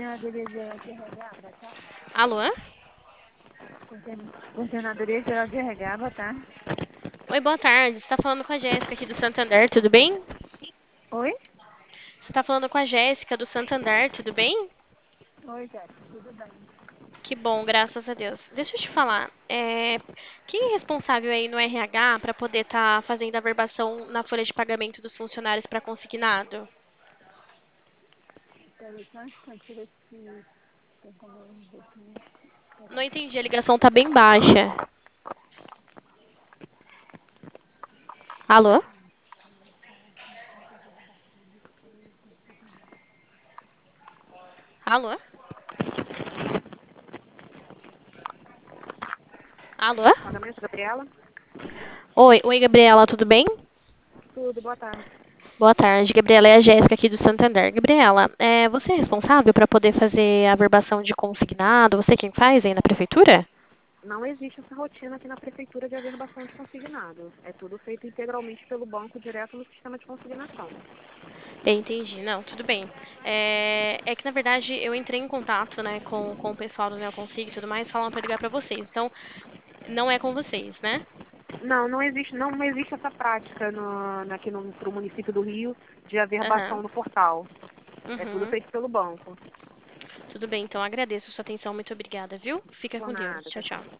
Coordenadoria Geral de RH, boa tarde. Alô? Coordenadoria Geral de RH, boa tarde. Oi, boa tarde. Você está falando com a Jéssica aqui do Santander, tudo bem? Oi? Você está falando com a Jéssica do Santander, tudo bem? Oi, Jéssica, tudo bem? Que bom, graças a Deus. Deixa eu te falar, quem é responsável aí no RH para poder estar fazendo a verbação na folha de pagamento dos funcionários para consignado? Peraí, só um instante, deixa eu ver se tem como eu ver aqui. Não Peraí. entendi, a ligação tá bem baixa. Alô? Alô? Alô? Pagamento, Gabriela? Oi, Gabriela, tudo bem? Tudo, boa tarde. Boa tarde, Gabriela. É a Jéssica aqui do Santander. Gabriela, você é responsável para poder fazer a verbação de consignado? Você quem faz aí na prefeitura? Não existe essa rotina aqui na prefeitura de averbação de consignado. É tudo feito integralmente pelo banco, direto no sistema de consignação. Entendi. Não, tudo bem. É que, na verdade, eu entrei em contato, né, com o pessoal do Neoconsig e tudo mais, falaram para ligar para vocês. Então, não é com vocês, né? Não, não existe essa prática aqui no município do Rio de averbação Aham. no portal. É tudo Uhum. feito pelo banco. Tudo bem, então agradeço a sua atenção. Muito obrigada, viu? Fica Por com Deus. nada, Tchau, tchau, tchau. tchau.